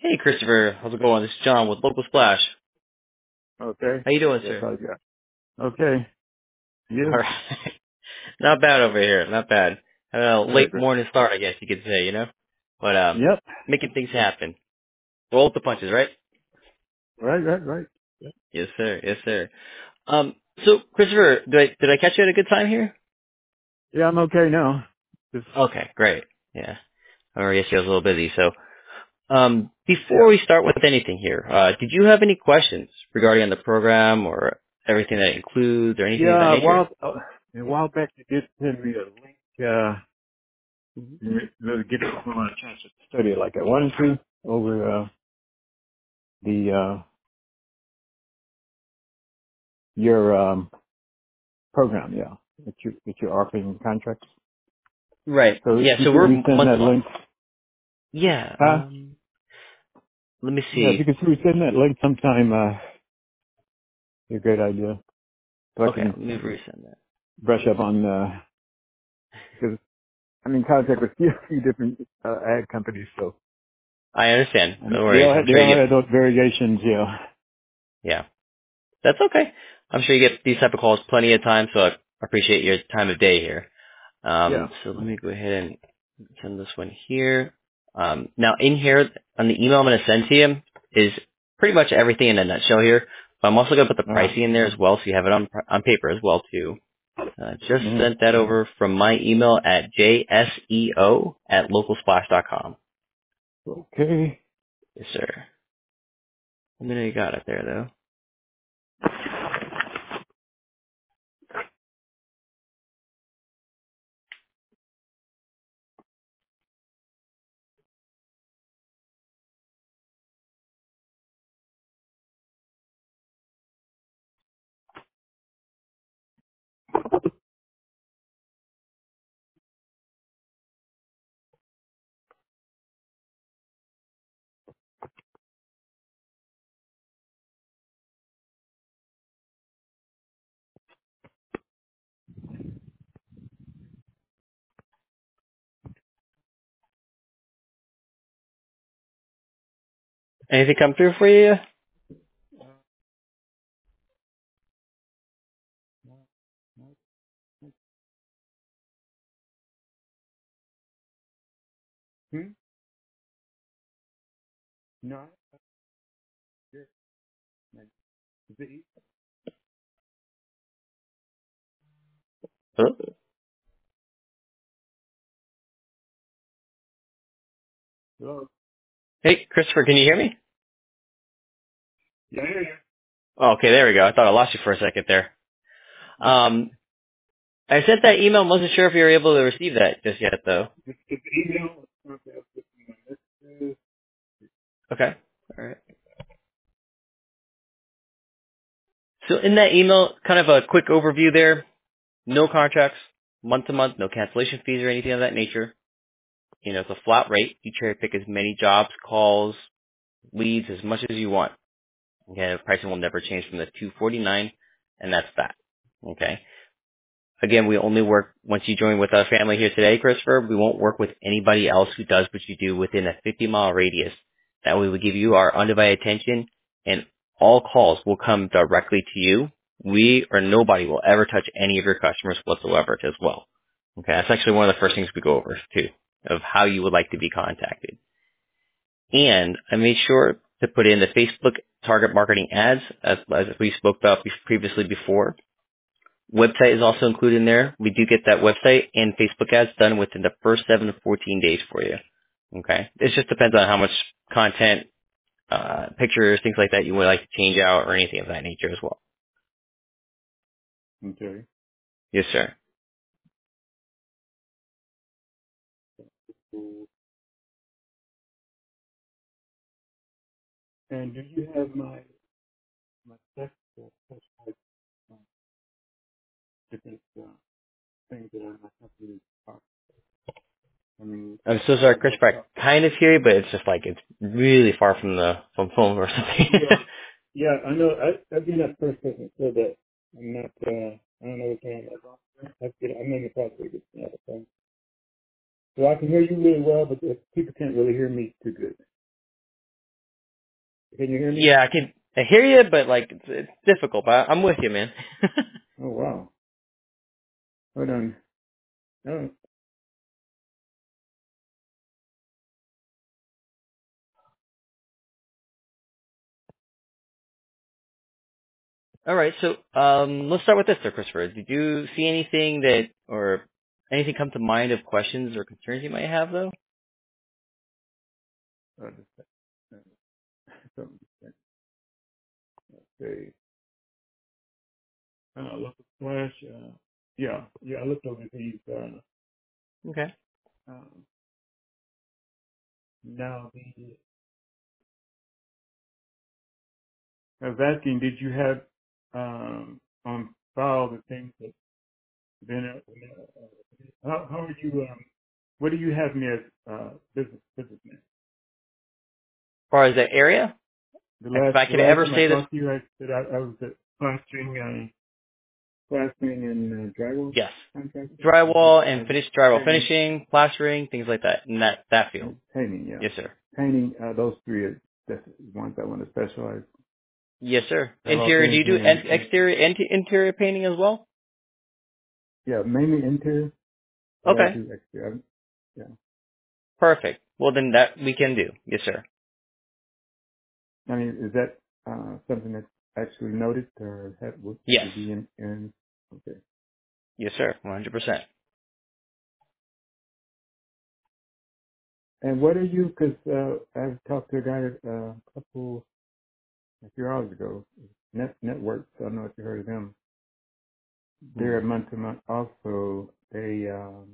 Hey, Christopher. How's it going? This is John with Local Splash. Okay. How you doing, Yes, sir? I got. Okay. All You? right. Not bad over here. Not bad. Had a Very late good. morning start, I guess you could say, you know? But, Yep. making things happen. Roll with the punches, right? Right. Yep. Yes, sir. Yes, sir. So, Christopher, did I catch you at a good time here? Yeah, I'm okay now. Just, Okay, great. Yeah. Or yes, I was a little busy. So, before yeah. we start with anything here, did you have any questions regarding the program or everything that it includes or anything of that Yeah, nature? a while back you did send me a link, to get it on a chance to study it like I wanted to over, your, program, yeah. That you're offering contracts. Right. So if Yeah, you so could we're resend month to that month. link, Yeah. huh? Let me Yeah, if you see. could resend that link sometime, be a great idea. So I Okay, can let me resend that. brush up on, because I'm in contact with a few different ad companies, so I understand. and No worries. I'm they sure all you get. have those variations. Yeah, Yeah, that's okay. I'm sure you get these type of calls plenty of times, so I appreciate your time of day here. yeah. So let me go ahead and send this one here. Now in here on the email I'm going to send to you is pretty much everything in a nutshell here. But I'm also going to put the Uh, pricing in there as well, so you have it on paper as well too. Just mhm. sent that over from my email at jseo@localsplash.com. Okay. Yes, sir. Let me know you got it there, though. Anything come through for you? Hmm? No. Is it? Hello? Hello. Hey, Christopher, can you hear me? Yeah, I hear you. Oh, okay, there we go. I thought I lost you for a second there. No. I sent that email. Wasn't sure if you were able to receive that just yet, though. It's email. Okay. All right. So in that email, kind of a quick overview there. No contracts, month to month, no cancellation fees or anything of that nature. You know, it's a flat rate. You cherry pick as many jobs, calls, leads as much as you want. Okay, the pricing will never change from the 249, and that's that. Okay. Again, we only work once you join with our family here today, Christopher. We won't work with anybody else who does what you do within a 50-mile radius. That way, we give you our undivided attention, and all calls will come directly to you. We or nobody will ever touch any of your customers whatsoever as well. Okay, that's actually one of the first things we go over too, of how you would like to be contacted. And I made sure to put in the Facebook target marketing ads, as we spoke about previously before. Website is also included in there. We do get that website and Facebook ads done within the first 7 to 14 days for you. Okay. It just depends on how much content, pictures, things like that you would like to change out or anything of that nature as well. Okay. Yes, sir. And do you have my text different things that I have to talk? I mean, I'm so sorry, Christopher. I kind of hear you, but it's just like it's really far from the from phone or something. yeah, yeah. I know. I've been that first person that said that. I'm not. I don't know what's wrong. I'm in the process of getting out of phone. So I can hear you really well, but the people can't really hear me too good. Can you hear me? Yeah, I hear you, but like it's difficult. But I'm with you, man. Oh wow. Hold on. Oh, All right, so let's start with this, sir, Christopher. Did you see anything that, or anything come to mind of questions or concerns you might have, though? just something. Okay. Look at Flash. Yeah. I looked over these. Okay. Um, now the. I was asking, did you have on file the things that been? How are you? What do you have me as businessman? As far as the area, if I The could last ever time I say this, talked to you, I said I was at plastering and drywall yes, contractor. drywall and And finish drywall painting. finishing, plastering, things like that, in that field. And painting, yeah. Yes, sir. Painting, those three are the ones I want to specialize. Yes, sir. Drywall Interior, do you do finishing and exterior and interior painting as well? yeah, mainly interior, but I Okay, do exterior. Yeah. perfect. Well, then that we can do. Yes, sir. I mean, is that something that's actually noted or would Yes. be in? Okay. Yes, sir. 100%. And what are you? Because I've talked to a guy a few hours ago. Networks. I don't know if you heard of them. Hmm. They're month to month. Also, they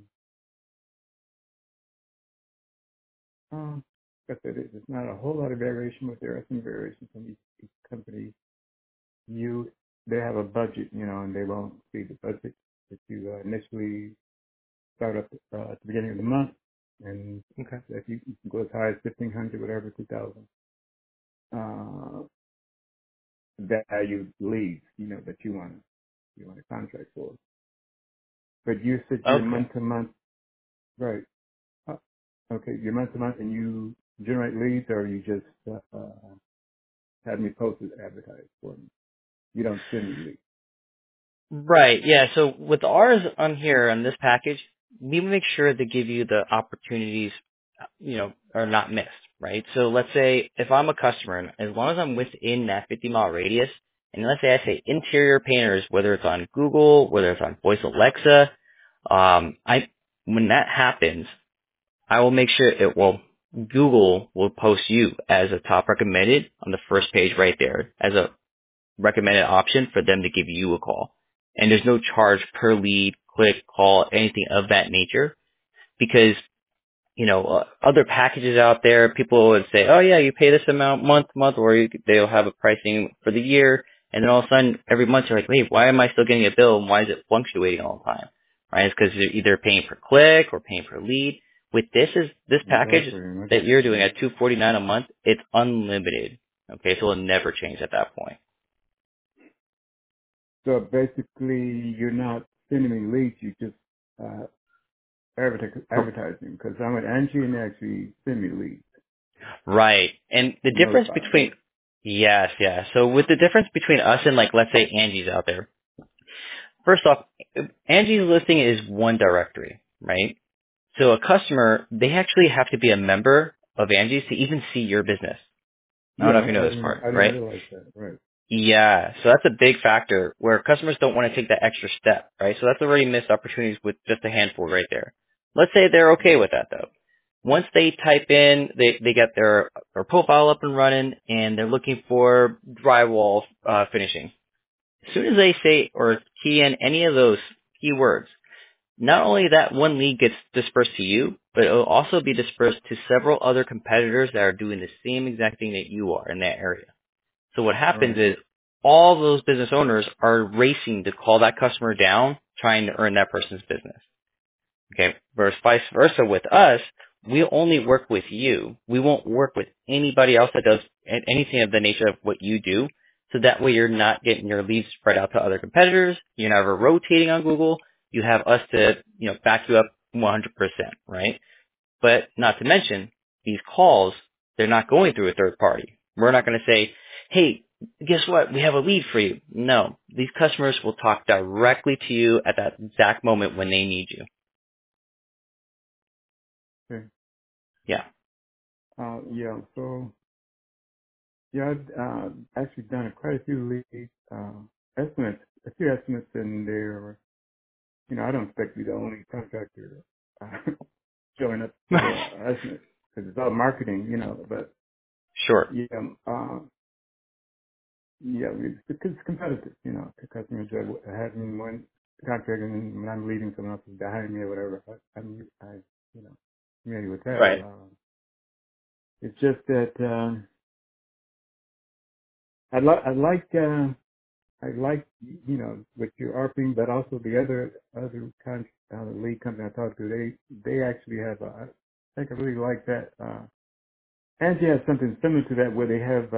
like I said there's not a whole lot of variation, but there are some variations from each company. They have a budget, and they won't see the budget that you initially start up at the beginning of the month, and Okay. if you can go as high as 1,500, whatever, 2,000. Uh, that value leads, that you want a contract for. But you said you're Okay. month to month, right? Uh, okay, you're month to month, and you generate leads, or you just have me posted advertise for me. You don't send me leads. Right. Yeah. So with ours on here on this package, we make sure to give you the opportunities, are not missed. Right. So let's say if I'm a customer, and as long as I'm within that 50-mile radius, and let's say I say interior painters, whether it's on Google, whether it's on Voice Alexa, when that happens, I will make sure Google will post you as a top recommended on the first page right there as a recommended option for them to give you a call. And there's no charge per lead, click, call, anything of that nature because, other packages out there, people would say, oh yeah, you pay this amount month to month, or they'll have a pricing for the year. And then all of a sudden, every month you're like, wait, why am I still getting a bill and why is it fluctuating all the time? Right? It's because you're either paying per click or paying per lead. With this package Exactly. that you're doing at $249 a month, it's unlimited. Okay, so it'll never change at that point. So basically, you're not sending me leads. You just advertising because I'm at Angie and they actually send me leads Right. And the and difference notify me. between, yes, yeah. So with the difference between us and like, let's say Angie's out there. First off, Angie's listing is one directory, right? So a customer, they actually have to be a member of Angie's to even see your business. I don't know if Yeah, you know this part, I didn't right? realize that. Right. Yeah. So that's a big factor where customers don't want to take that extra step, right? So that's already missed opportunities with just a handful right there. Let's say they're okay with that though. Once they type in, they get their profile up and running, and they're looking for drywall finishing. As soon as they say or key in any of those keywords, not only that one lead gets dispersed to you, but it will also be dispersed to several other competitors that are doing the same exact thing that you are in that area. So what happens Right. is all those business owners are racing to call that customer down, trying to earn that person's business. Okay. Versus vice versa with us, we only work with you. We won't work with anybody else that does anything of the nature of what you do. So that way you're not getting your leads spread out to other competitors. You're never rotating on Google. You have us to, back you up 100%, right? But not to mention these calls, they're not going through a third party. We're not going to say, hey, guess what? We have a lead for you. No, these customers will talk directly to you at that exact moment when they need you. Okay. Yeah. Yeah. So yeah, I've actually done quite a few lead estimates, a few estimates, and they're, I don't expect to be the only contractor showing up for estimates because it's all marketing, But Sure. yeah, yeah, because it's competitive, The customers are having one contract, and then when I'm leaving, someone else is behind me or whatever. I familiar with that. Right. It's just that I like what you're offering, but also the lead company I talked to, they actually have I think I really like that. Angie has something similar to that where they have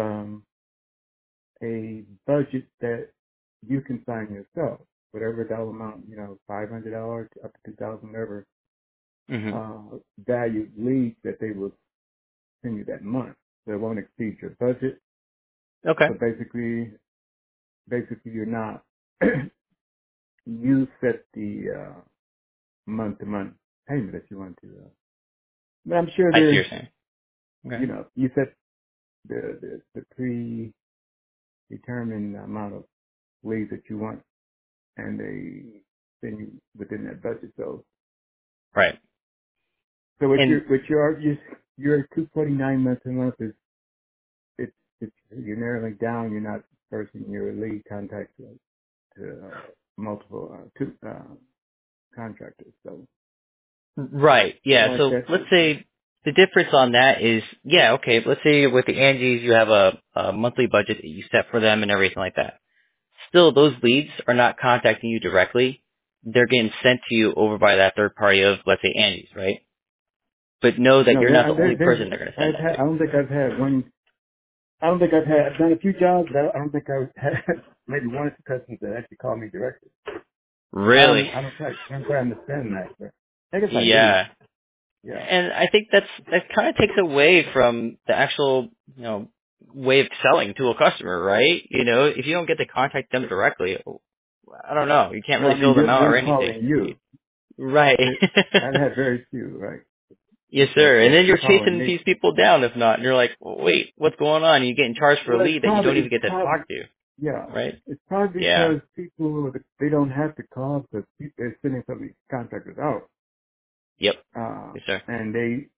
a budget that you can sign yourself, whatever dollar amount, $500 up to 2,000, whatever Hmm. value leads that they will send you that month. So it won't exceed your budget. Okay. So basically you're not you set the month-to-month payment that you want to. But I'm sure I see what you're saying. Okay. you set the predetermined amount of leads that you want, and they send you within that budget. Right. So what And your 249 month to month is it's you're narrowing down. You're not forcing your lead contact to multiple two contractors. So right. I Yeah. like So that let's too. say the difference on that is, yeah, okay, let's say with the Angies, you have a monthly budget that you set for them and everything like that. Still, those leads are not contacting you directly. They're getting sent to you over by that third party of, let's say, Angies, right? But know that No, you're not the only person they're going to send that to. I don't think I've had one. I've done a few jobs, but I don't think I've had maybe one or two customers that actually call me directly. Really? I don't quite understand that, but I guess I do. Yeah. Yeah. And I think that kind of takes away from the actual, way of selling to a customer, right? If you don't get to contact them directly, I don't know. You can't Well, really I mean, fill them out or them anything. calling you. Right. I've had very few, right? Yes, That sir. And then you're calling chasing me. these people down if not. And you're like, well, wait, what's going on? You're getting charged for a Well, lead that you don't even get to talk to, yeah. right? It's probably Yeah. because people, they don't have to call because they're sending some of these contractors out. Yep. Yes, sir. And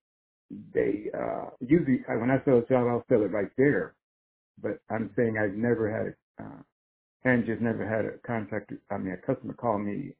usually when I sell a job, I'll sell it right there. But I'm saying I've never had and just never had a customer call me,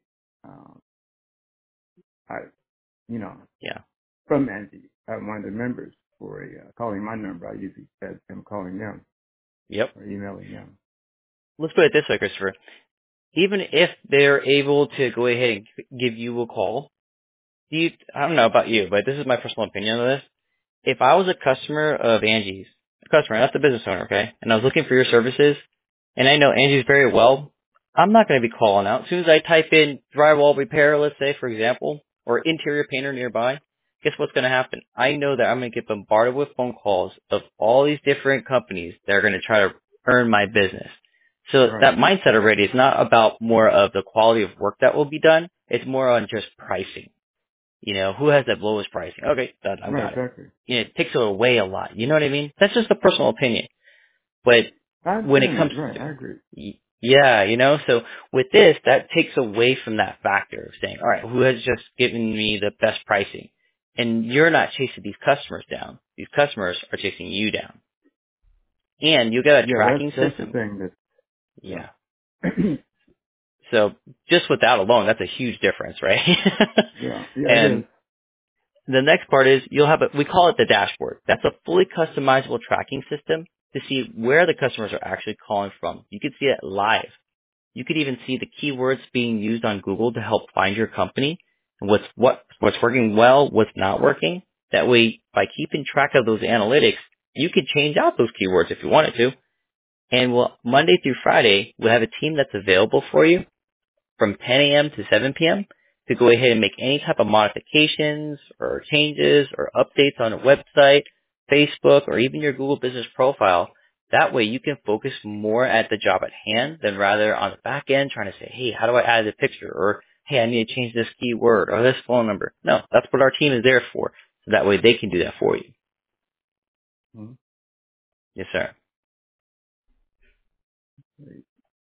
I, you know, Yeah. from Angie, one of the members for calling my number. I usually said them calling them Yep. or emailing them. Let's put it this way, Christopher. Even if they're able to go ahead and give you a call, I don't know about you, but this is my personal opinion on this. If I was a customer of Angie's, not the business owner, okay, and I was looking for your services, and I know Angie's very well, I'm not going to be calling out. As soon as I type in drywall repair, let's say, for example, or interior painter nearby, guess what's going to happen? I know that I'm going to get bombarded with phone calls of all these different companies that are going to try to earn my business. So Right. that mindset already is not about more of the quality of work that will be done. It's more on just pricing. Who has the lowest pricing? Okay, done. I've Right. got it. Exactly. It takes away a lot. You know what I mean? That's just a personal opinion. But I when it understand comes that. Right. to, I agree. yeah, so with this, that takes away from that factor of saying, all right, who has just given me the best pricing? And you're not chasing these customers down. These customers are chasing you down. And you get a Yeah. tracking That's the system. thing that, Yeah. yeah. So just with that alone, that's a huge difference, right? Yeah. Yeah. It is. And the next part is we call it the dashboard. That's a fully customizable tracking system to see where the customers are actually calling from. You can see it live. You could even see the keywords being used on Google to help find your company and what's working well, what's not working. That way, by keeping track of those analytics, you could change out those keywords if you wanted to. And Monday through Friday, we'll have a team that's available for you from 10 a.m. to 7 p.m. to go ahead and make any type of modifications or changes or updates on a website Facebook or even your Google business profile. That way you can focus more at the job at hand than rather on the back end trying to say, hey, how do I add a picture? Or, hey, I need to change this keyword or this phone number. No, that's what our team is there for. So that way they can do that for you. Mhm. Yes, sir. Great.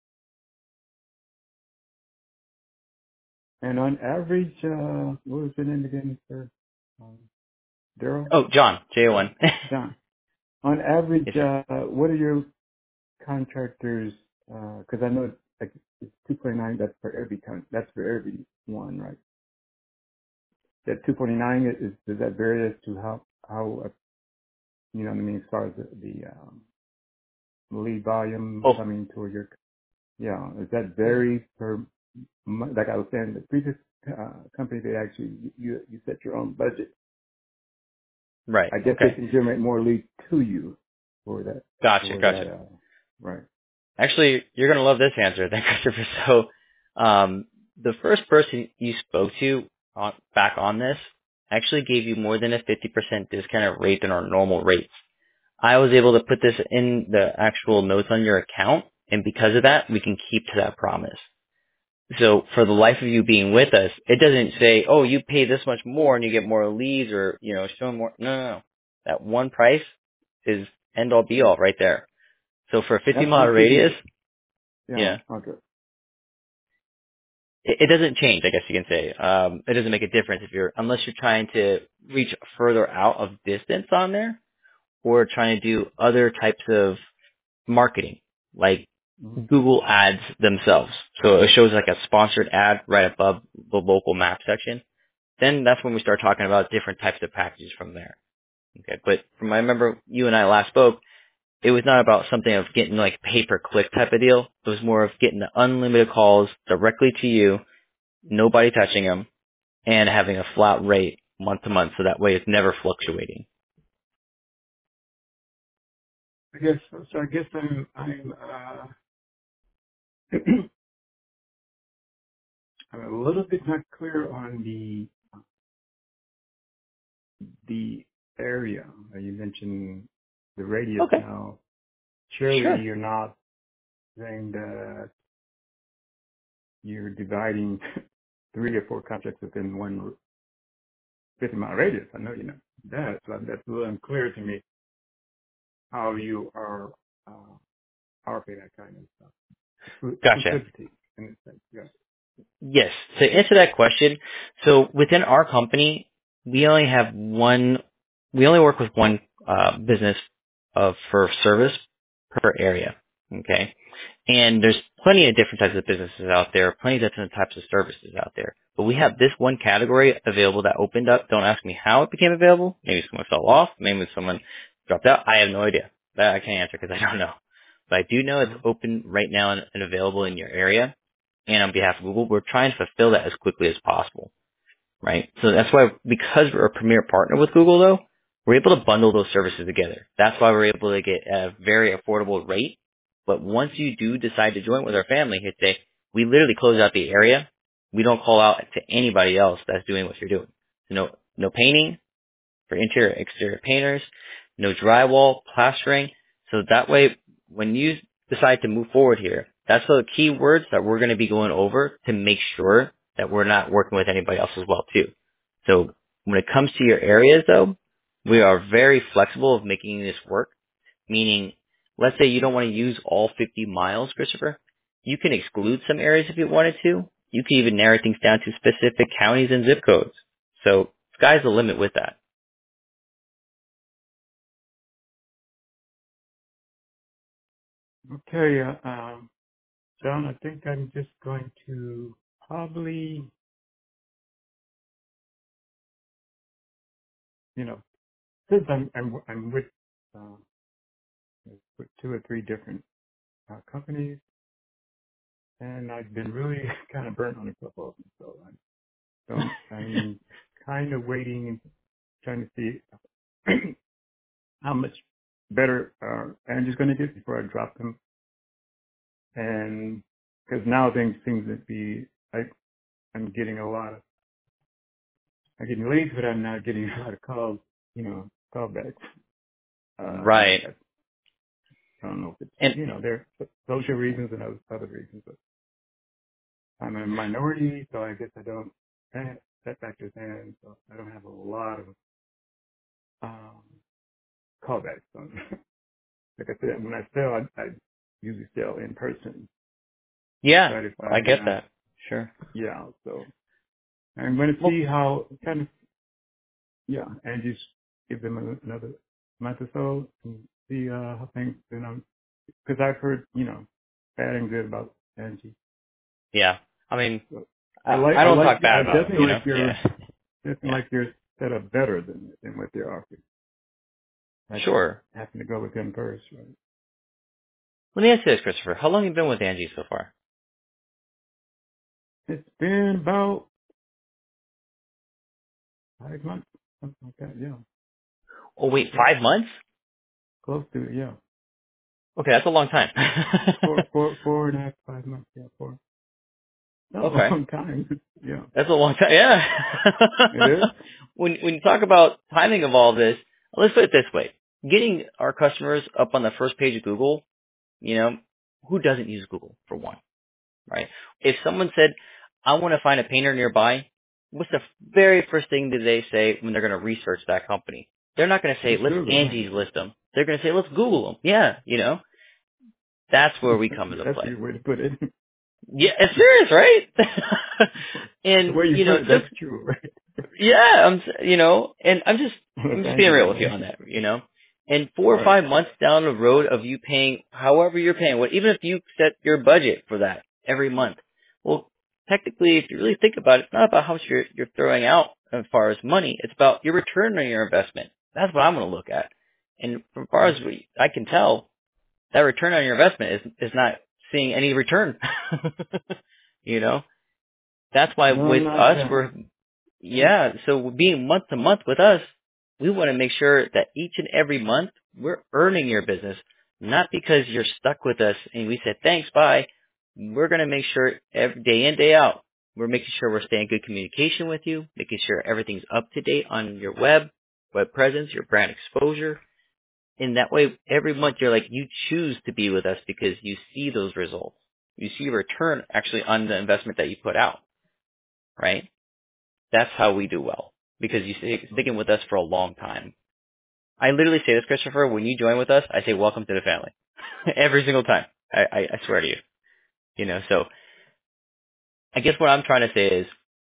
And on average, what was the name again, sir? Um, Daryl? Oh, John, J-O-N. John. On average, Yes, sir. what are your contractors? Because I know it's 2.9. That's for every one, right? That 2.9 does that vary as to how you know what I mean, as far as the lead volume Oh, coming toward your, yeah, does that vary per month? Like I was saying, the previous company, they actually, you set your own budget. right. I guess they Okay. can generate more leads to you Gotcha, for gotcha. that, right. Actually, you're going to love this answer. Thank Christopher. So, the first person you spoke to back on this actually gave you more than a 50% discounted rate than our normal rates. I was able to put this in the actual notes on your account, and because of that, we can keep to that promise. So for the life of you being with us, it doesn't say, oh, you pay this much more and you get more leads or, show more. No, no, no. That one price is end all be all right there. So for a 50 That's mile what figures, radius, yeah, yeah, okay. it doesn't change, I guess you can say. It doesn't make a difference unless you're trying to reach further out of distance on there or trying to do other types of marketing, like Mm-hmm. Google ads themselves. So it shows like a sponsored ad right above the local map section. Then that's when we start talking about different types of packages from there. Okay. But from I remember you and I last spoke, it was not about something of getting like pay per click type of deal. It was more of getting the unlimited calls directly to you, nobody touching them, and having a flat rate month to month. So that way it's never fluctuating. I guess, so I guess I'm a little bit not clear on the area. You mentioned the radius Okay. now. Surely Sure. you're not saying that you're dividing 3 or 4 contracts within one 50-mile radius. I know you know that, so that's a little unclear to me how you are offering that kind of stuff. Gotcha. Exclusivity in a sense, yeah. Yes. To answer that question, so within our company, we only have one, we only work with one business for service per area. Okay. And there's plenty of different types of businesses out there, plenty of different types of services out there. But we have this one category available that opened up. Don't ask me how it became available. Maybe someone fell off. Maybe someone dropped out. I have no idea. That I can't answer because I don't know. But I do know it's Uh-huh. open right now and available in your area. And on behalf of Google, we're trying to fulfill that as quickly as possible, right? So that's why, because we're a premier partner with Google though, we're able to bundle those services together. That's why we're able to get a very affordable rate. But once you do decide to join with our family, hit say, we literally close out the area. We don't call out to anybody else that's doing what you're doing. So no painting for interior, exterior painters, no drywall, plastering. So that way, when you decide to move forward here, that's the key words that we're going to be going over to make sure that we're not working with anybody else as well too. So when it comes to your areas though, we are very flexible of making this work, meaning let's say you don't want to use all 50 miles, Christopher. You can exclude some areas if you wanted to. You can even narrow things down to specific counties and zip codes. So sky's the limit with that. Okay, John, I think I'm just going to probably, you know, since I'm uh, with 2 or 3 different companies, and I've been really kind of burnt on a couple of them, I'm kind of waiting and trying to see how much better Andrew's going to get before I drop them, and because now things seem to be, I'm getting I'm getting leads, but I'm not getting a lot of calls, callbacks. Right. I don't know if it's, And there are social reasons and other reasons, but I'm a minority, so I guess that factors in, so I don't have a lot of, um, callbacks on, like I said, when I sell, I usually sell in person, yeah, but if I I, get that. Sure. so I'm going to Well, see how, kind of, and just give them another month or so and see, how things, because I've heard, bad and good about Angie. yeah. I mean, So I don't talk I bad about them, definitely you know? like your, Yeah. definitely Yeah. like your setup better than what they're offering. I just Sure. happen to go with them first, right? Let me ask you this, Christopher. How long have you been with Angie so far? It's been about 5 months, something like that. Yeah, Oh, wait, yeah, 5 months? close to it. Yeah, Okay, that's a long time. four and a half, 5 months. Yeah, four. Not a Okay. long time. Yeah, That's a long time. Yeah. it is. When you talk about timing of all this, let's put it this way. Getting our customers up on the first page of Google, who doesn't use Google for one, right? If someone said, I want to find a painter nearby, what's the very first thing that they say when they're going to research that company? They're not going to say, It's let's Google, right? Angie's list them. They're going to say, let's Google them. Yeah, that's where we come into That's a play. good way to put it. Yeah, it's serious, right? The and, way you put it, just that's true, right? yeah, and I'm Look, just I being get real it. with you on that. And 4 or 5 Right. months down the road of you paying however you're paying, even if you set your budget for that every month, well, technically, if you really think about it, it's not about how much you're throwing out as far as money. It's about your return on your investment. That's what I'm going to look at. And as far as I can tell, that return on your investment is not seeing any return. you know, that's why No, with not us, yet. so being month to month with us, we want to make sure that each and every month we're earning your business, not because you're stuck with us and we said thanks, bye. We're going to make sure every day in, day out, we're making sure we're staying in good communication with you, making sure everything's up to date on your web presence, your brand exposure. And that way, every month you're like, you choose to be with us because you see those results. You see a return actually on the investment that you put out, right? That's how we do well because you stay sticking with us for a long time. I literally say this, Christopher, when you join with us, I say welcome to the family every single time. I swear to you, so I guess what I'm trying to say is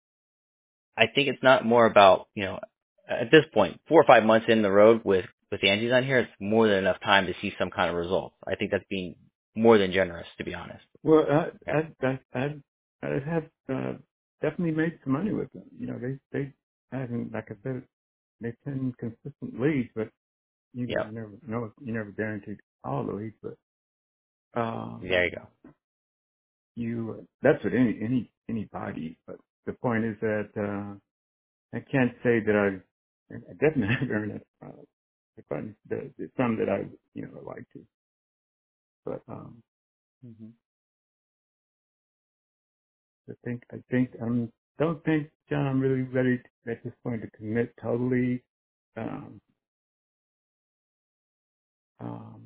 I think it's not more about, at this point, 4 or 5 months in the road with the Angie's on here, it's more than enough time to see some kind of result. I think that's being more than generous, to be honest. Well, Okay. I have definitely made some money with them. They haven't, like I said, they send consistent leads, but Yep. you never know, you never guaranteed all the leads, but There you go. that's what anybody. But the point is that I can't say that I definitely have earned it. If there's some that I like to, but Hmm. don't think, John, I'm really ready at this point to commit totally. Um, um,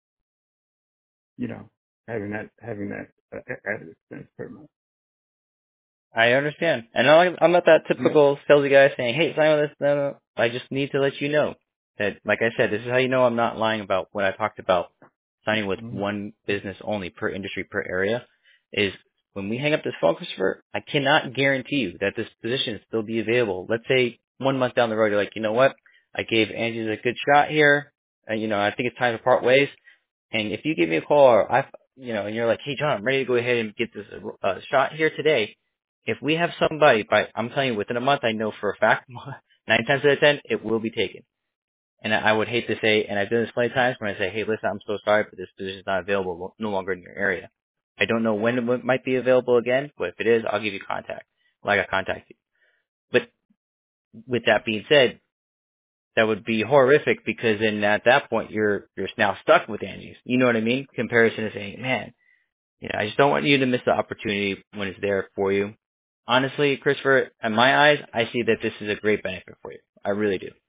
having that added expense per month. I understand. And I'm not that Yeah. typical salesy guy saying, hey, sign with this. No, no. I just need to let you know that, like I said, this is how you know I'm not lying about what I talked about signing with Mm-hmm. one business only per industry, per area, is when we hang up this phone, Christopher, I cannot guarantee you that this position will still be available. Let's say 1 month down the road, you're like, you know what? I gave Angie a good shot here. And, I think it's time to part ways. And if you give me a call or and you're like, hey John, I'm ready to go ahead and get this shot here today. If we have somebody, I'm telling you, within a month, I know for a fact, 9 times out of 10, it will be taken. And I would hate to say, and I've done this plenty of times when I say, hey, listen, I'm so sorry, but this position is not available, no longer in your area. I don't know when it might be available again, but if it is, I'll give you contact. Like I contact you. But with that being said, that would be horrific because then at that point you're now stuck with Angie's. You know what I mean? Comparison to saying, man, I just don't want you to miss the opportunity when it's there for you. Honestly, Christopher, in my eyes, I see that this is a great benefit for you. I really do.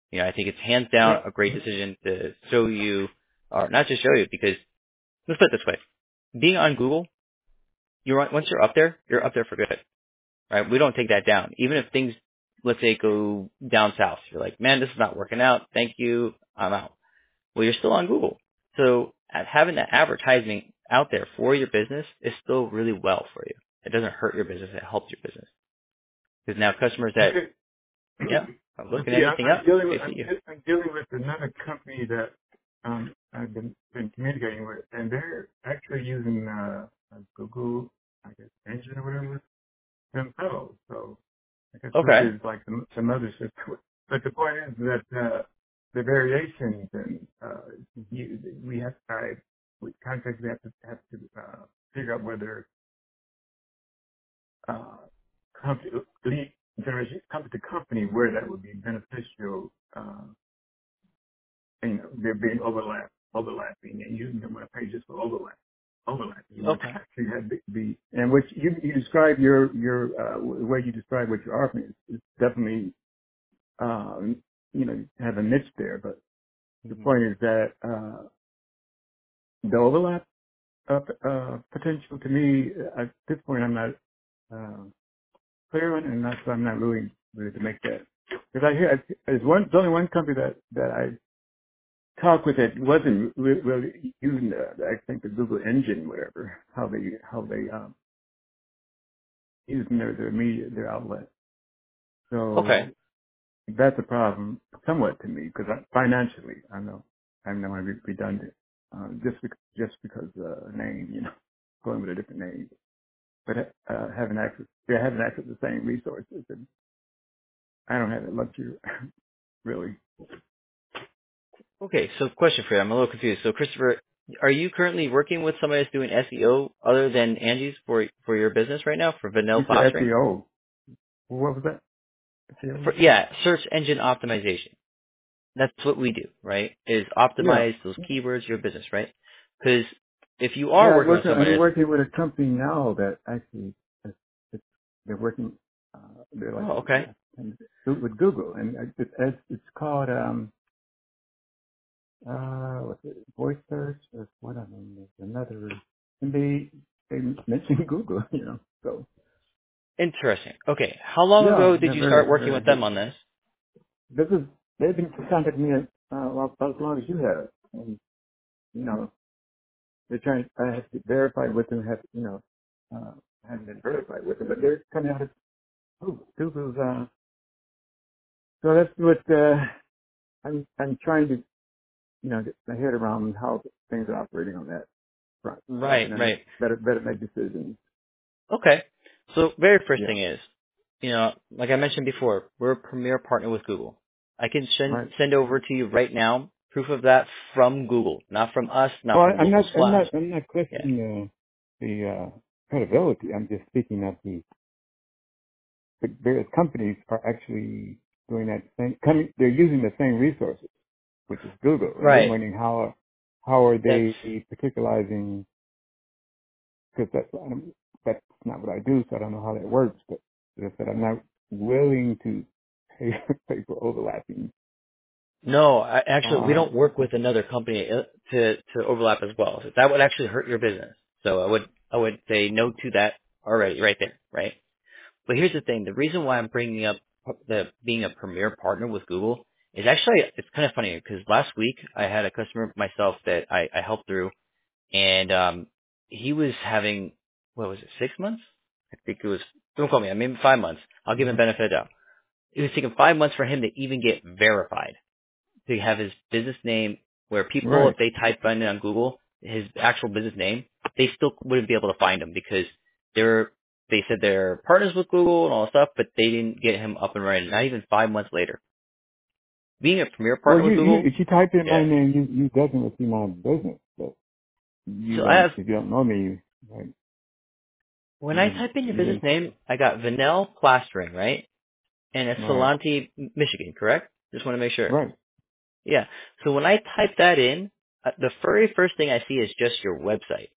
I think it's hands down a great decision to show you, or not just show you, because let's put it this way: being on Google, once you're up there for good, right? We don't take that down. Even if things, let's say, go down south, you're like, man, this is not working out. Thank you, I'm out. Well, you're still on Google, so having that advertising out there for your business is still really well for you. It doesn't hurt your business; it helps your business because now customers that Okay. are looking See, anything up, they see you. I'm dealing with another company that I've been communicating with, and they're actually using Google, I guess, engine or whatever themselves. So I guess Okay. Google is like the mothership. But the point is that the variations and we have with contracts we have to figure out whether company lead generation company to company where that would be beneficial. They're being overlapping, and using them web pages for overlapping, which Okay. actually had to be, and which you describe your the way you describe what you're offering is definitely have a niche there, but the hmm point is that the overlap potential to me at this point I'm not clear on, and that's why I'm not really ready to make that. Because I hear there's only one company that I talked with that wasn't really using I think the Google engine, whatever, how they using their media, their outlet. Okay. So that's a problem somewhat to me because financially, I know I'm not going to be redundant, just because name, going with a different name, but having access to the same resources, and I don't have that luxury really. Okay. So, question for you. I'm a little confused. So, Christopher, are you currently working with somebody that's doing SEO other than Angie's for your business right now for Vanilla You said Plastering? SEO. What was that? SEO, you said? Yeah, search engine optimization. That's what we do, right? Is Yeah. optimize those keywords, your business, right? Because if you Yeah, are working with somebody I'm that's, working with a company now that actually it's, they're working. They're like oh, okay, with Google, and it's called what's it, voice search or what? I mean, there's another, and they mentioned Google, So interesting. Okay, how long yeah, ago did they're you start very working very with them good. on this? This is they've been contacting me about as long as you have, and they're trying. I have to verify with them. Haven't been verified with them, but they're coming out of Google's. So that's what I'm trying to get my head around how things are operating on that front, so I Right, can right. better make decisions. Okay. So very first Yeah, thing is, like I mentioned before, we're a premier partner with Google. I can right. send over to you right now proof of that from Google, not from us, not Well, from Local Splash. I'm not Yeah. questioning the credibility. I'm just speaking of the various companies are actually doing that same. They're using the same resources, which is Google, and I'm Right. wondering how are That's they particularizing, because that's not what I do, so I don't know how that works. But as I said, I'm not willing to pay, pay for overlapping. no. Actually, we Uh, don't work with another company to overlap as well. So that would actually hurt your business. So I would say no to that already, right there, right? But here's the thing: the reason why I'm bringing up the being a premier partner with Google is actually it's kind of funny because last week I had a customer myself that I helped through, and he was having what was it 6 months? I think it was. Don't call me. I mean 5 months. I'll give him mhm. benefit of the doubt. It was taking 5 months for him to even get verified to have his business name. Where people, Right. if they type in on Google his actual business name, they still wouldn't be able to find him because they're they said they're partners with Google and all that stuff, but they didn't get him up and running. Not even 5 months later. Being a premier Well, partner with Google, if you type in my yeah. name, you definitely see my business, but you So I don't, have if you don't know me, right, when I type in your you business didn't, name, I got Vanell Plastering, right? And it's right, Salanti, Michigan, correct? Just want to make sure. right. Yeah. So when I type that in, the very first thing I see is just your website.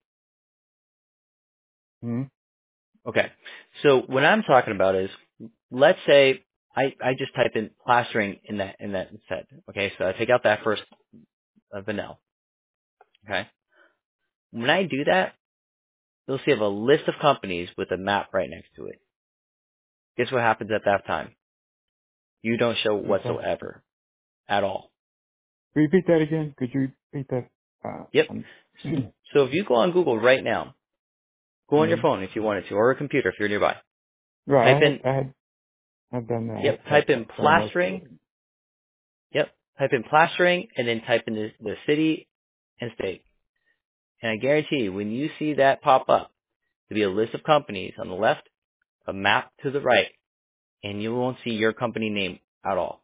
Mm-hmm. Okay. So what I'm talking about is, let's say I just type in plastering in that instead. Okay, so I take out that first vanilla. Okay, when I do that, you'll see I have a list of companies with a map right next to it. Guess what happens at that time? You don't show Okay. whatsoever at all. Repeat that again. Could you repeat that? Yep. So if you go on Google right now, go on your Mhm. phone if you wanted to, or a computer if you're nearby. Type Right. in, I've done that. yep, type in I've done most of plastering. it. Yep, type in plastering, and then type in the city and state. And I guarantee you, when you see that pop up, there'll be a list of companies on the left, a map to the right, and you won't see your company name at all.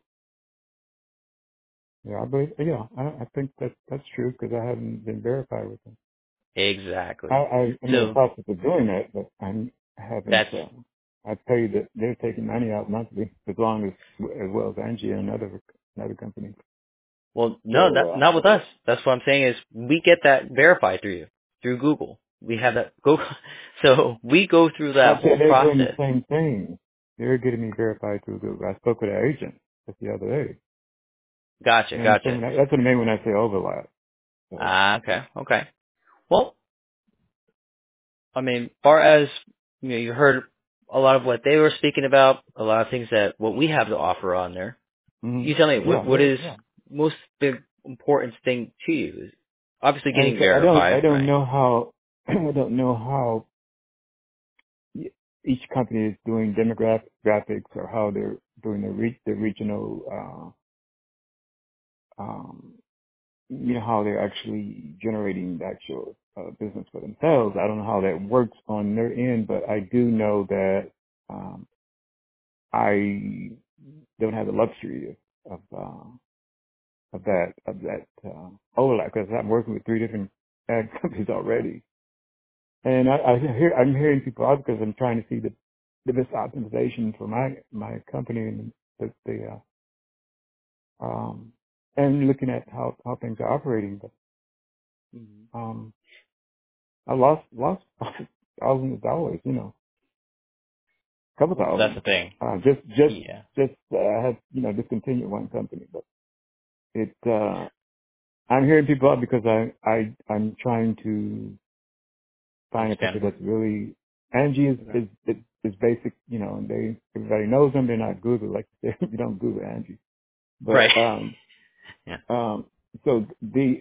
Yeah, I believe. Yeah, I think that's true because I haven't been verified with them. Exactly. I'm in the So process of doing that, but I haven't. that's, I tell you that they're taking money out monthly as well as Angie and another company. well, So no, not with us. That's what I'm saying is we get that verified through you, through Google. We have that go, so we go through I that said whole they're doing the process. same thing. They're getting me verified through Google. I spoke with an agent just the other day. Gotcha, And so gotcha. that's what I mean when I say overlap. So, Okay, okay. Well, I mean, far as you heard a lot of what they were speaking about, a lot of things that what we have to offer on there. hmm You tell me yeah, what is most the important thing to you? Is obviously and getting so I verified, don't right? know how, I don't know how each company is doing demographics or how they're doing the regional, how they're actually generating the actual business for themselves. I don't know how that works on their end, but I do know that um, I don't have the luxury of that overlap because I'm working with three different ad companies already, and I'm hearing people out because I'm trying to see the best optimization for my company and and looking at how things are operating. But Mhm. I lost thousands of dollars, a couple Well, that's the thousand. thing. Yeah, I had discontinued one company, but it I'm hearing people out because I'm trying to find a company understandable. that's really Angie is basic, and everybody knows them. They're not Google like you don't Google Angie, Right. but Yeah. so the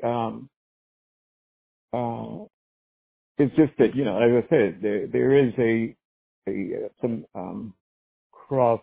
it's just that as I said, there is some cross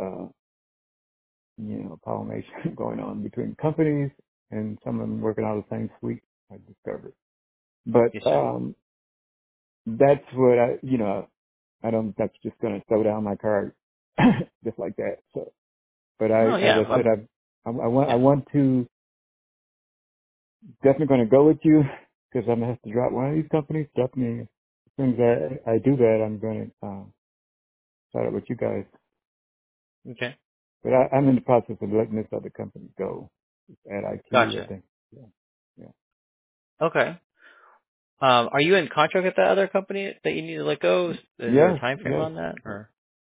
pollination going on between companies, and some of them working out of the same suite. I discovered, but Yes, sir. that's what I don't. That's just going to throw down my card just like that. So, but No, as yeah, I said, I yeah. want to definitely going to go with you because I'm gonna have to drop one of these companies. Definitely, as soon as I do that, I'm going to start up with you guys. Okay, But I'm in the process of letting this other company go. At IQ, I gotcha. think. Yeah. Yeah. Okay. Are you in contract with that other company that you need to let go? Is there a Yes. time frame Yes. on that, or?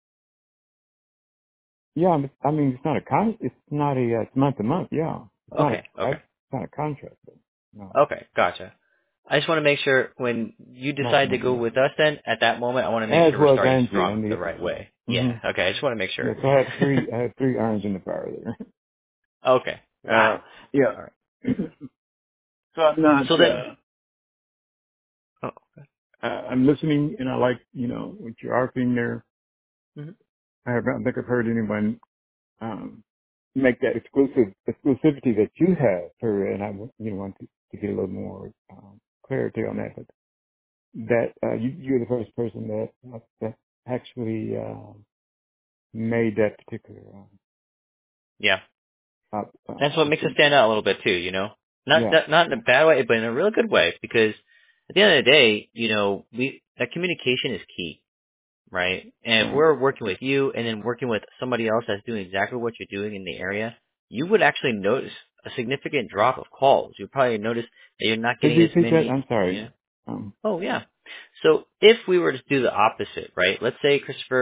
Yeah. I mean, it's not a It's not a. It's month to month. Yeah. It's not a. Okay, okay. It's not a contract. Though. No. Okay, gotcha. I just want to make sure when you Not. decide to Not. go No. with us then, at that moment, I want to make As sure we're well as starting Angie. strong And the right way. hmm Yeah, okay, I just want to make Yes. sure. I had three. I had three irons in the fire there. Okay. Yeah. All right. So I'm not. So then, oh, I'm listening, and I like what you're arguing there. mhm. I don't think I've heard anyone make that exclusivity that you have for, and I want to get a little more clarity on that. But that you're the first person that actually made that particular Yeah. That's what makes us distinction. stand out a little bit too, you know? Yeah. Not in a bad way, but in a really good way, because at the end of the day, that communication is key. Right? And if Right. we're working with you and then working with somebody else that's doing exactly what you're doing in the area, you would actually notice a significant drop of calls. You'd probably notice that you're not Could getting you as repeat that? many. I'm sorry. Yeah. Oh, yeah. So if we were to do the opposite, right? Let's say, Christopher,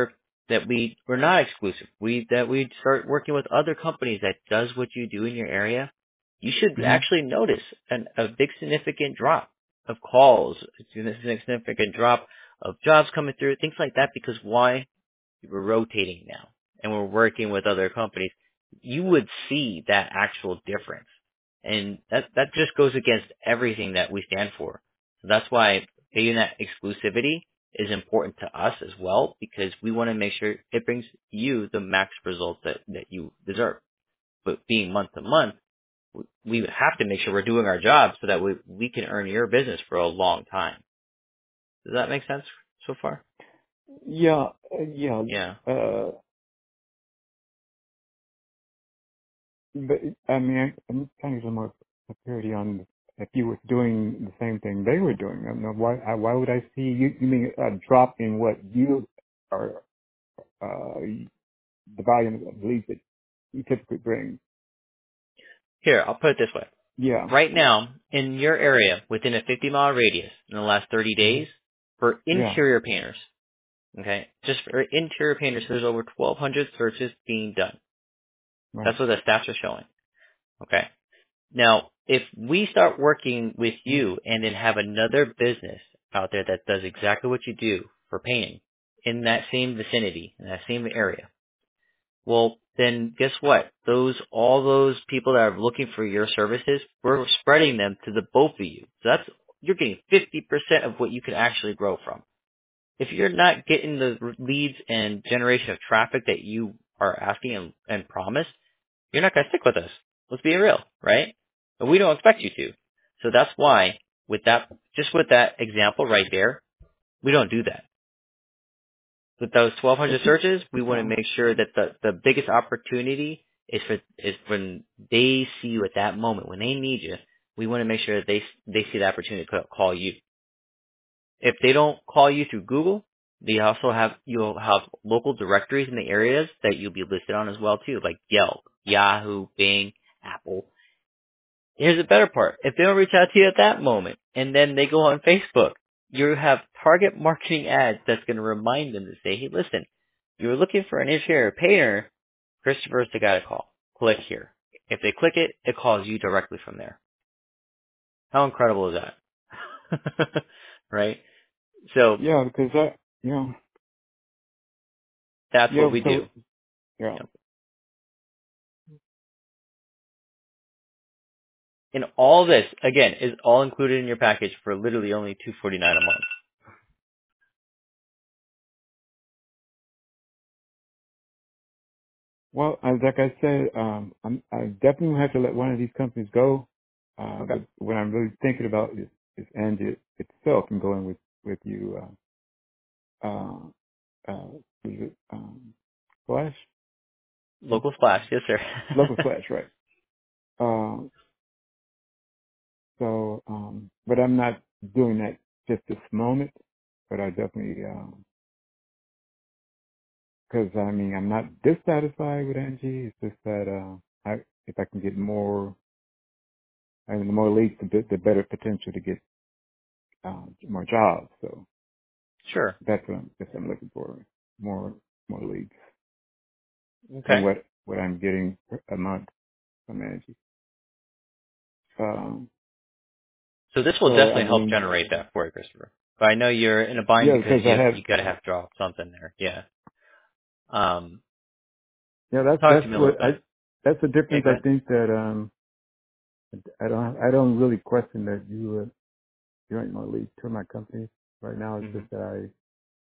that we're not exclusive. That we start working with other companies that does what you do in your area, you should Hmm. actually notice a big significant drop of calls, a significant drop of jobs coming through, things like that. Because why? We're rotating now and we're working with other companies. You would see that actual difference, and that just goes against everything that we stand for. So that's why getting that exclusivity is important to us as well, because we want to make sure it brings you the max results that you deserve. But being month to month, we have to make sure we're doing our job so that we can earn your business for a long time. Does that make sense so far? Yeah, yeah. Yeah. Uh, but I mean, I'm trying to get more clarity on if you were doing the same thing they were doing. I don't know why would I see you? You mean a drop in what you are, the volume of leads that you typically bring? Here, I'll put it this way. Yeah. Right now, in your area, within a 50-mile radius, in the last 30 Hmm. days, for Yeah. interior painters, okay, just for interior painters, there's over 1,200 searches being done. Right. That's what the stats are showing, okay? Now, if we start working with you and then have another business out there that does exactly what you do for painting in that same vicinity, in that same area, well, then guess what? All those people that are looking for your services, we're spreading them to the both of you. So you're getting 50% of what you can actually grow from. If you're not getting the leads and generation of traffic that you are asking and promise, you're not going to stick with us. Let's be real, right? But we don't expect you to. So that's why just with that example right there, we don't do that. With those But 1,200 you, searches, we want to yeah. make sure that the biggest opportunity is when they see you at that moment, when they need you. We want to make sure that they see the opportunity to call you. If they don't call you through Google, you'll have local directories in the areas that you'll be listed on as well too, like Yelp, Yahoo, Bing, Apple. Here's the better part. If they don't reach out to you at that moment and then they go on Facebook, you have target marketing ads that's going to remind them to say, hey, listen, you're looking for an interior painter, Christopher's the guy to call. Click here. If they click it, it calls you directly from there. How incredible is that? Right? So Yeah, because yeah, that's yeah. what we do. So yeah. Yep. And all this, again, is all included in your package for literally only $249 a month. Well, like I said, I definitely have to let one of these companies go. Okay. But what I'm really thinking about is Angie itself and going with you. Is it Flash? Local splash, yes sir. Local Flash, right? So, but I'm not doing that just this moment. But I definitely, because I mean, I'm not dissatisfied with Angie. It's just that if I can get more, and the more leads, the better potential to get more jobs. So Sure. that's what I'm looking for. More more leads than Okay. what I'm getting a month from Angie. Um, So this will so I definitely help mean, generate that for you, Christopher. But I know you're in a bind yeah, because because I have, you gotta have to draw something there. Yeah. Um, yeah, talk to that's me a what little bit. that's the Yeah, difference. go I ahead. think that I don't really question that you ain't gonna lead to my company right now. It's Hmm. just that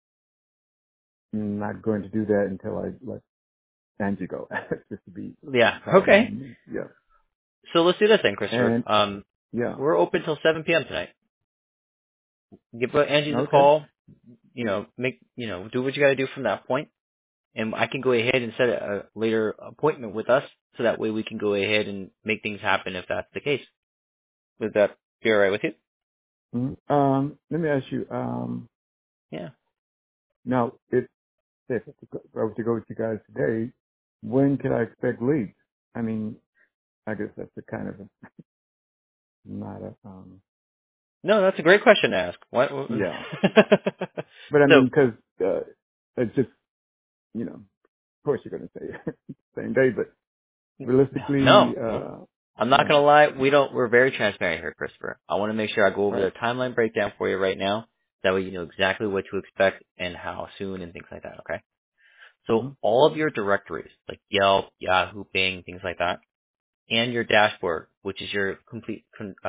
I'm not going to do that until I let Angie go. Just to be Yeah. Okay. yeah. So let's do this then, Christopher. And yeah. We're open till 7 p.m. tonight. Give Angie the Okay. call. Do what you gotta do from that point, and I can go ahead and set a later appointment with us, so that way we can go ahead and make things happen if that's the case. Would that be alright with you? Mhm. Let me ask you. Yeah. Now, if I was to go with you guys today, when can I expect leads? I mean, I guess that's a kind of not a No, that's a great question to ask. What? yeah. But I So mean, because it's just you know, of course you're going to say same day, but realistically, No, I'm not gonna lie. We're very transparent here, Christopher. I want to make sure I go over the right. timeline breakdown for you right now. That way you know exactly what to expect and how soon and things like that. Okay. So Mm-hmm. all of your directories, like Yelp, Yahoo, Bing, things like that, and your dashboard, which is your complete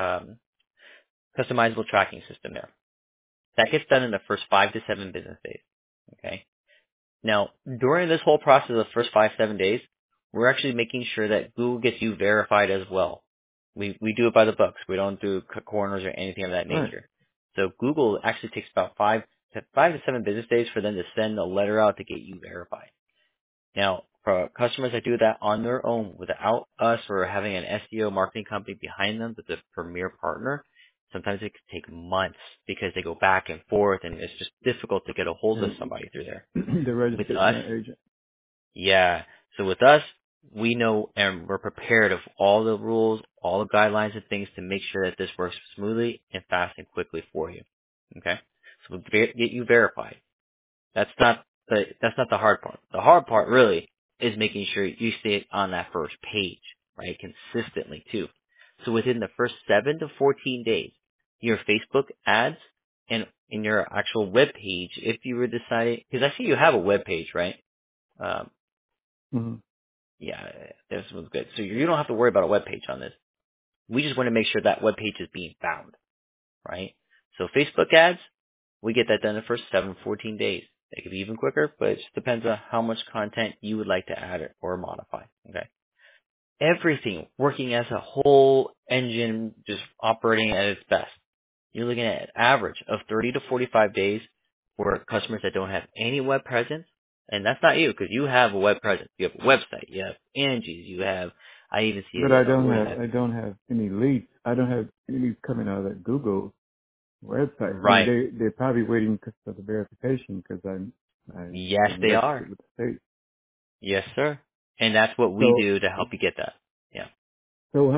customizable tracking system there, that gets done in the first 5 to 7 business days. Okay. Now, during this whole process of the first 5, 7 days, we're actually making sure that Google gets you verified as well. We do it by the books. We don't do cut corners or anything of that Right. nature. So Google actually takes about 5 to 7 business days for them to send a letter out to get you verified. Now, for customers that do that on their own without us or having an SEO marketing company behind them that's a premier partner, sometimes it can take months because they go back and forth and it's just difficult to get a hold of And somebody through there. the With registered us, agent. yeah. So with us, we know and we're prepared of all the rules, all the guidelines and things to make sure that this works smoothly and fast and quickly for you. Okay? So we'll get you verified. That's not the hard part. The hard part really is making sure you stay on that first page, right? Consistently too. So within the first 7 to 14 days, your Facebook ads and in your actual web page, if you were deciding, because I see you have a web page, right? Um, Mm-hmm. yeah, this one's good. So you don't have to worry about a web page on this. We just want to make sure that web page is being found, right? So Facebook ads, we get that done in the first 7 to 14 days. It could be even quicker, but it just depends on how much content you would like to add or modify. Okay. Everything working as a whole engine, just operating at its best. You're looking at an average of 30 to 45 days for customers that don't have any web presence. And that's not you, because you have a web presence. You have a website. You have Angie's. You have, I even see But it, what do you have? I don't have any leads. I don't have any leads coming out of that Google website. I mean, Right. they're probably waiting for the verification because I've Yes, been they registered are. with the state. Yes, sir. And that's what we So do to help you get that. Yeah. so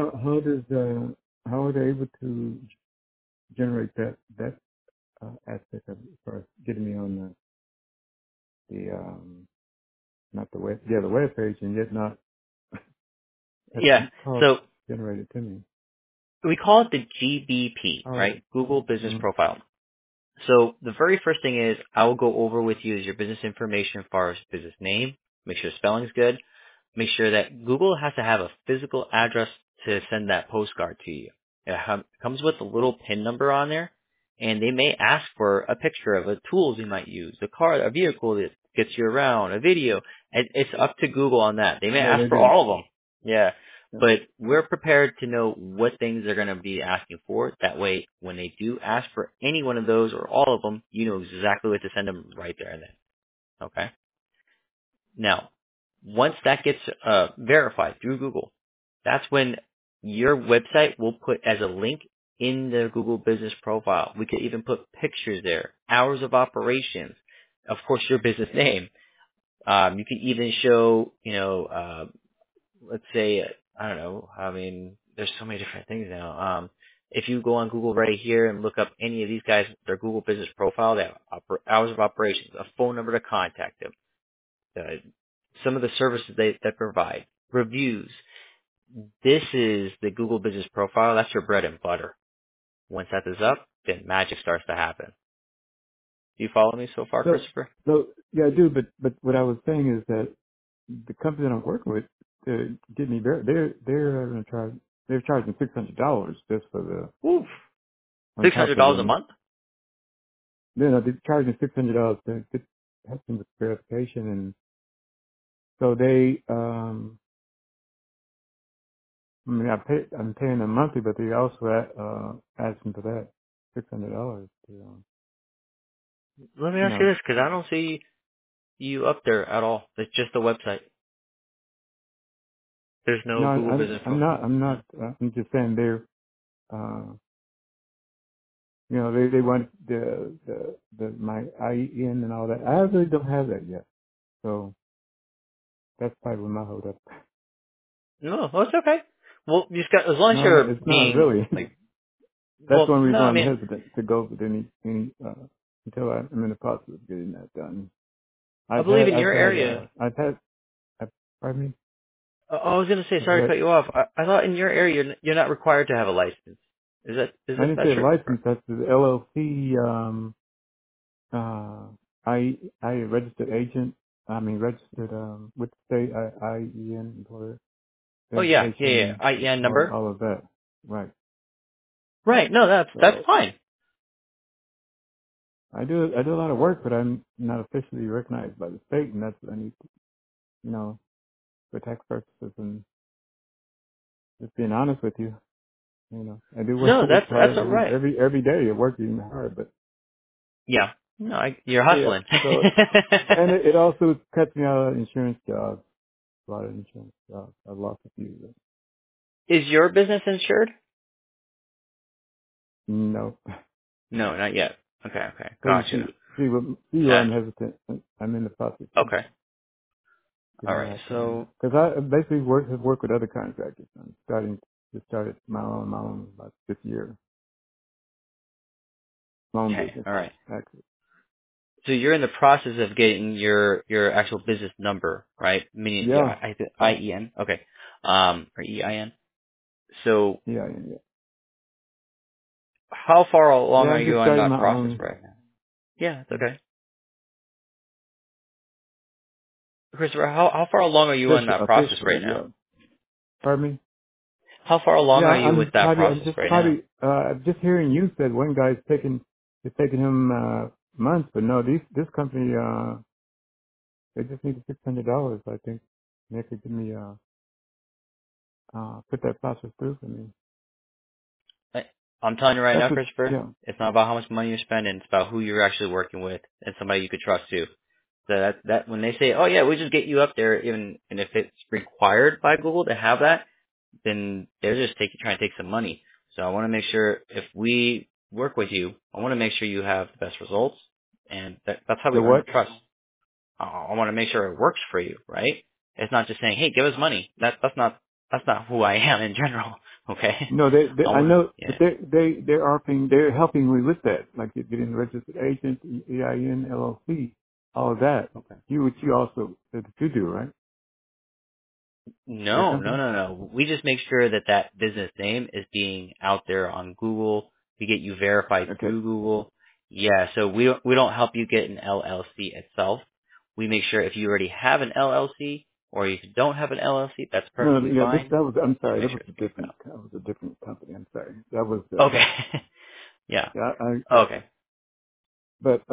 how are they able to generate that aspect of it as far as getting me on the not the web the web page and yet not have Yeah. the call So generated to me? we call it the GBP, How is right? it? Google Business Mm-hmm. Profile. So the very first thing is I will go over with you is your business information as far as business name, make sure spelling's good, make sure that Google has to have a physical address to send that postcard to you. It comes with a little PIN number on there, and they may ask for a picture of the tools you might use, a car, a vehicle that gets you around, a video. It's up to Google on that. They may Yeah, ask they for do. all of them. Yeah. Yeah. But we're prepared to know what things they're going to be asking for. That way, when they do ask for any one of those or all of them, you know exactly what to send them right there and then. Okay? Now, once that gets verified through Google, that's when your website will put as a link in the Google Business Profile. We could even put pictures there, hours of operations, of course your business name. You can even show, let's say, I don't know, I mean, there's so many different things now. If you go on Google right here and look up any of these guys, their Google Business Profile, they have hours of operations, a phone number to contact them, some of the services they provide, reviews. This is the Google Business Profile. That's your bread and butter. Once that is up, then magic starts to happen. Do you follow me so far, So Christopher? so yeah, I do. But what I was saying is that the company that I'm working with to get me there, they're going to charge. They're charging $600 just for the Oof. on top of $600 a them. month? They're charging $600 to get help them with verification, and so they I mean I'm paying them monthly, but they also asking for that $600 to Let me you ask you know. this, because I don't see you up there at all. It's just a website. There's No, no Google Business I'm Profile. not. I'm not. I'm just saying they're. You know, they want the my IEN and all that. I really don't have that yet, so that's probably my hold up. No, well, it's okay. Well, you just got, as long as No, no, you're it's not being, really. like, That's well, one no, reason I I'm mean, hesitant to go with any until I'm in the process of getting that done. I believe in your I've had, pardon me? I was going to say, Go sorry to ahead. cut you off. I thought in your area you're not required to have a license. Is I this didn't not say true? license, that's the LLC, I registered agent, registered, with the state, IEN, employer, Oh yeah, yeah, yeah. education, IEN number. all of that. Right. Right. No, that's So fine. I do a lot of work, but I'm not officially recognized by the state, and that's what I need to, for tax purposes and just being honest with you. I do No, work that's hard all right. every day. I work even hard, but Yeah. No, you're yeah. hustling. So and it also cuts me out of insurance jobs. A lot of insurance jobs. I've lost a few. But Is your business insured? no. No, not yet. Okay, okay, So you gotcha. see where That I'm hesitant. I'm in the process of okay. All getting right. that done. So Because I basically have worked with other contractors. I'm started my own about this year. My own okay. business, All right. actually. So you're in the process of getting your actual business number, right? Meaning your Yeah. Yeah. IEN. Okay. Or EIN. So Yeah. how far along Yeah, are I'm you just on starting that my process own. right now? Yeah, it's okay. Christopher, how far along are you on that process right Officially, now? yeah. Pardon me? How far along Yeah, are you with that I'm process just right now? just hearing you said one guy's it's taking him, months, but no, this company, they just need $600, I think. And they could give me, put that process through for me. I- I'm telling you right That's now, what, Christopher, yeah. it's not about how much money you're spending. It's about who you're actually working with and somebody you could trust too. So that when they say, oh yeah, we just get you up there, even and if it's required by Google to have that, then they're just trying to take some money. So I want to make sure if we work with you, I want to make sure you have the best results, and that's how we The earn the what? trust. I want to make sure it works for you, right? It's not just saying, hey, give us money. That's not who I am in general. Okay. No, I I want, know, but yeah. they're helping me with that, like getting the registered agent, EIN, LLC, all of that. Okay. Which you also, that you do, right? Your No, no, company? no, no. We just make sure that that business name is being out there on Google. We get you verified Okay. through Google. Yeah, so we don't help you get an LLC itself. We make sure if you already have an LLC or if you don't have an LLC, that's No, perfectly yeah, fine. I'm Just sorry, make sure it's being that was a different company. I'm sorry. That was, out. Okay. Yeah. yeah, Okay. but,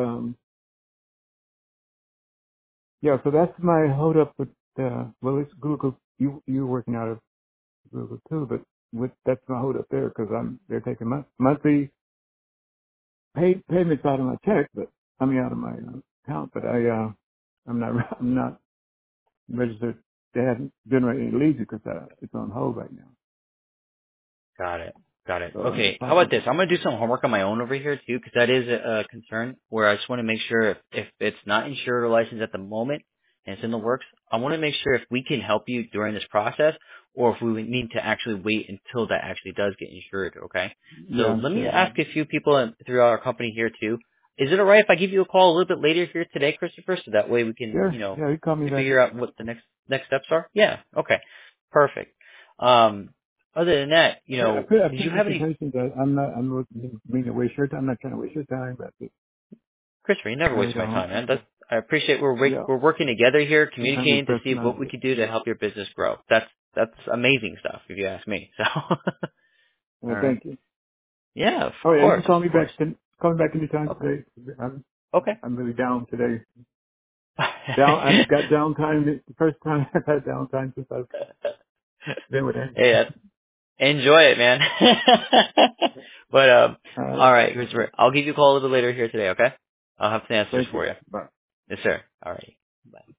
yeah, so that's my hold up with, well, it's Google. You're working out of Google too, but that's my hold up there because they're taking monthly payments out of my check, but out of my account, but I'm not, I'm not registered. They haven't generated any leads because it's on hold right now. Got it. Got it. So I'm in the Okay. How process about this? of, I'm going to do some homework on my own over here too, because that is a concern where I just want to make sure if it's not insured or licensed at the moment and it's in the works, I want to make sure if we can help you during this process or if we need to actually wait until that actually does get insured. Okay. So yeah, let me sure. ask a few people throughout our company here too. Is it alright if I give you a call a little bit later here today, Christopher, so that way we can, Sure. Yeah, you call me back. figure out what the next steps are? Yeah. Okay. Perfect. Other than that, I did put you have any, information that I'm not meaning to waste your time. I'm not trying to waste your time, but Christopher, you never I waste my don't, time, man. I appreciate yeah, we're working together here, I need communicating to see what we personality. could do to help your business grow. That's amazing stuff, if you ask me. So, Well, all right. thank you. Yeah, of All right, you can course, call of me course. back. Call me back anytime Okay. today. Okay. I'm really down today. I've got downtime. It's the first time I've had downtime since I've been with him. Hey, enjoy it, man. But All right. all right, Christopher. I'll give you a call a little bit later here today. Okay. I'll have some answers Thank you. for you. Bye. Yes, sir. All right. Bye.